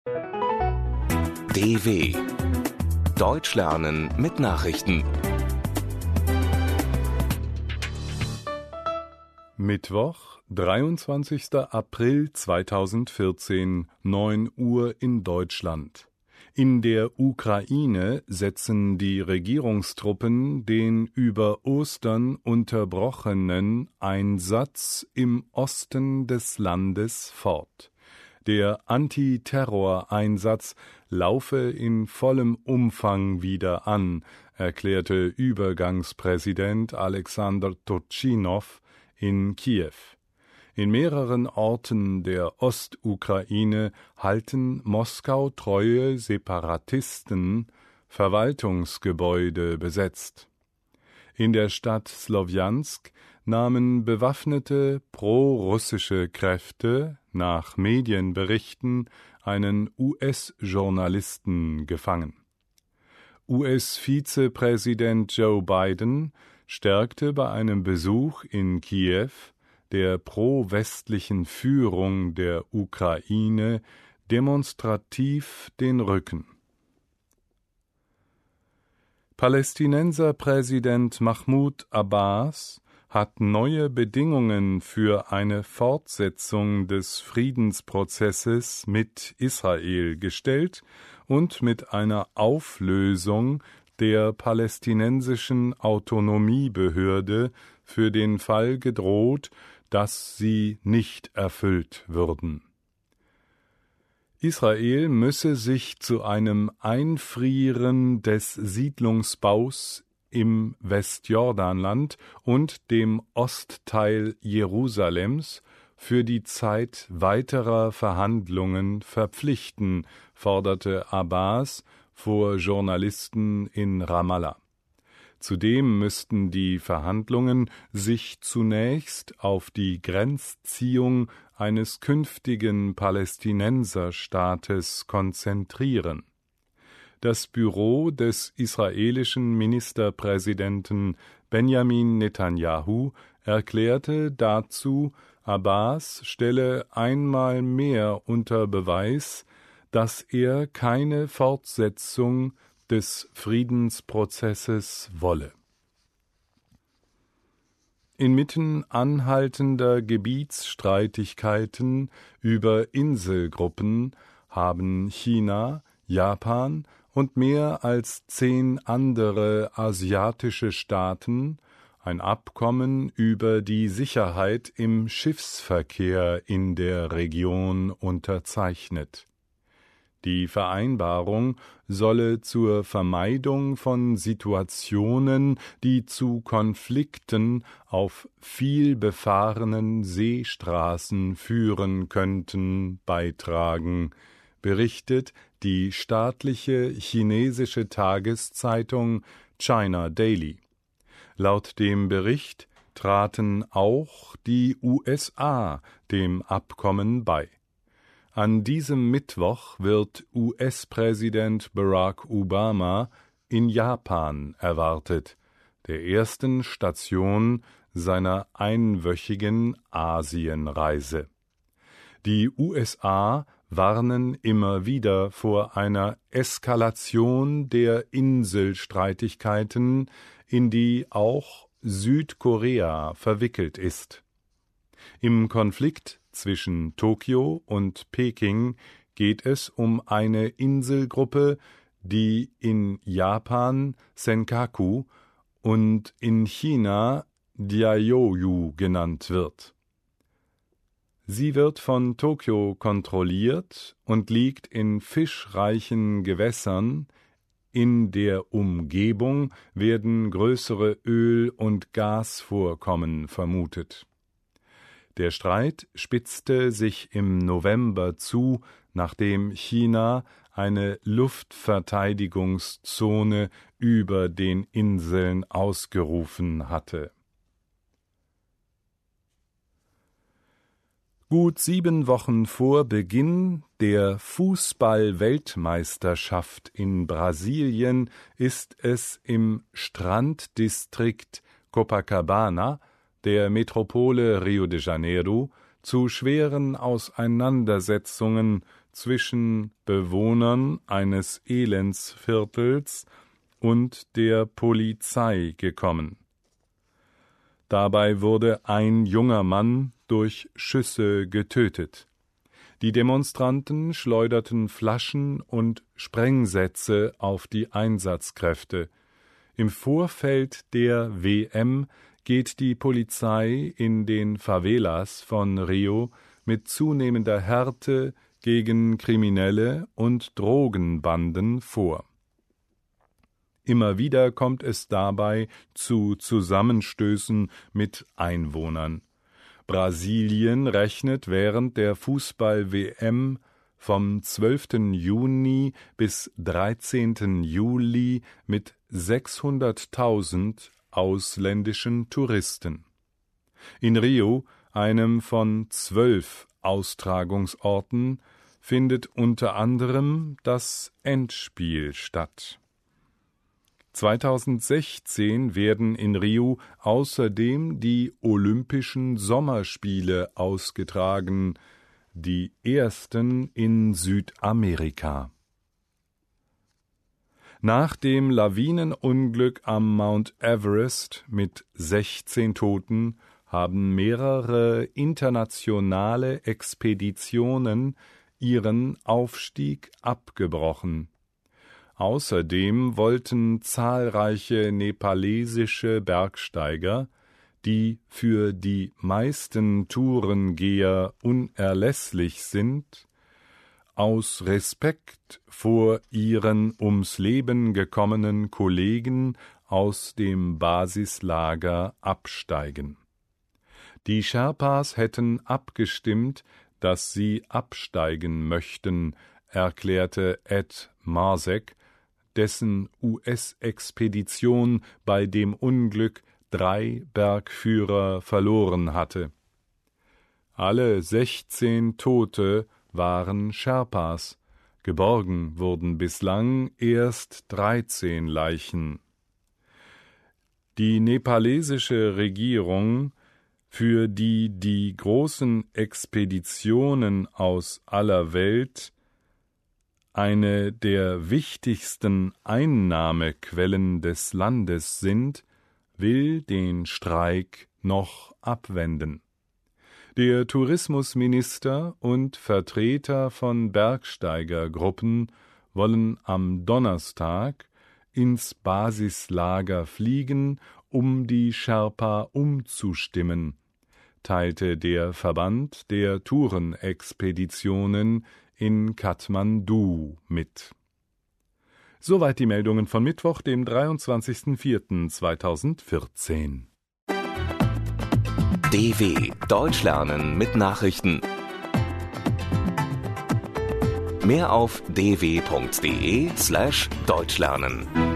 DW Deutsch lernen mit Nachrichten. Mittwoch, 23. April 2014, 9 Uhr in Deutschland. In der Ukraine setzen die Regierungstruppen den über Ostern unterbrochenen Einsatz im Osten des Landes fort. Der Antiterror-Einsatz laufe in vollem Umfang wieder an, erklärte Übergangspräsident Alexander Turchynov in Kiew. In mehreren Orten der Ostukraine halten Moskau-treue Separatisten Verwaltungsgebäude besetzt. In der Stadt Slowjansk nahmen bewaffnete pro-russische Kräfte nach Medienberichten einen US-Journalisten gefangen. US-Vizepräsident Joe Biden stärkte bei einem Besuch in Kiew der pro-westlichen Führung der Ukraine demonstrativ den Rücken. Palästinenserpräsident Mahmoud Abbas hat neue Bedingungen für eine Fortsetzung des Friedensprozesses mit Israel gestellt und mit einer Auflösung der palästinensischen Autonomiebehörde für den Fall gedroht, dass sie nicht erfüllt würden. Israel müsse sich zu einem Einfrieren des Siedlungsbaus im Westjordanland und dem Ostteil Jerusalems für die Zeit weiterer Verhandlungen verpflichten, forderte Abbas vor Journalisten in Ramallah. Zudem müssten die Verhandlungen sich zunächst auf die Grenzziehung eines künftigen Palästinenserstaates konzentrieren. Das Büro des israelischen Ministerpräsidenten Benjamin Netanyahu erklärte dazu, Abbas stelle einmal mehr unter Beweis, dass er keine Fortsetzung des Friedensprozesses wolle. Inmitten anhaltender Gebietsstreitigkeiten über Inselgruppen haben China, Japan und mehr als 10 andere asiatische Staaten ein Abkommen über die Sicherheit im Schiffsverkehr in der Region unterzeichnet. Die Vereinbarung solle zur Vermeidung von Situationen, die zu Konflikten auf vielbefahrenen Seestraßen führen könnten, beitragen, berichtet die staatliche chinesische Tageszeitung China Daily. Laut dem Bericht traten auch die USA dem Abkommen bei. An diesem Mittwoch wird US-Präsident Barack Obama in Japan erwartet, der ersten Station seiner einwöchigen Asienreise. Die USA warnen immer wieder vor einer Eskalation der Inselstreitigkeiten, in die auch Südkorea verwickelt ist. Im Konflikt zwischen Tokio und Peking geht es um eine Inselgruppe, die in Japan Senkaku und in China Diaoyu genannt wird. Sie wird von Tokio kontrolliert und liegt in fischreichen Gewässern. In der Umgebung werden größere Öl- und Gasvorkommen vermutet. Der Streit spitzte sich im November zu, nachdem China eine Luftverteidigungszone über den Inseln ausgerufen hatte. Gut 7 Wochen vor Beginn der Fußball-Weltmeisterschaft in Brasilien ist es im Stranddistrikt Copacabana der Metropole Rio de Janeiro zu schweren Auseinandersetzungen zwischen Bewohnern eines Elendsviertels und der Polizei gekommen. Dabei wurde ein junger Mann durch Schüsse getötet. Die Demonstranten schleuderten Flaschen und Sprengsätze auf die Einsatzkräfte. Im Vorfeld der WM geht die Polizei in den Favelas von Rio mit zunehmender Härte gegen Kriminelle und Drogenbanden vor. Immer wieder kommt es dabei zu Zusammenstößen mit Einwohnern. Brasilien rechnet während der Fußball-WM vom 12. Juni bis 13. Juli mit 600.000 ausländischen Touristen. In Rio, einem von 12 Austragungsorten, findet unter anderem das Endspiel statt. 2016 werden in Rio außerdem die Olympischen Sommerspiele ausgetragen, die ersten in Südamerika. Nach dem Lawinenunglück am Mount Everest mit 16 Toten haben mehrere internationale Expeditionen ihren Aufstieg abgebrochen. Außerdem wollten zahlreiche nepalesische Bergsteiger, die für die meisten Tourengeher unerlässlich sind, aus Respekt vor ihren ums Leben gekommenen Kollegen aus dem Basislager absteigen. Die Sherpas hätten abgestimmt, dass sie absteigen möchten, erklärte Ed Marsek, dessen US-Expedition bei dem Unglück 3 Bergführer verloren hatte. Alle 16 Tote waren Sherpas, geborgen wurden bislang erst 13 Leichen. Die nepalesische Regierung, für die großen Expeditionen aus aller Welt eine der wichtigsten Einnahmequellen des Landes sind, will den Streik noch abwenden. Der Tourismusminister und Vertreter von Bergsteigergruppen wollen am Donnerstag ins Basislager fliegen, um die Sherpa umzustimmen, teilte der Verband der Tourenexpeditionen in Kathmandu mit. Soweit die Meldungen von Mittwoch, dem 23.04.2014. DW Deutsch lernen mit Nachrichten. Mehr auf dw.de/deutschlernen.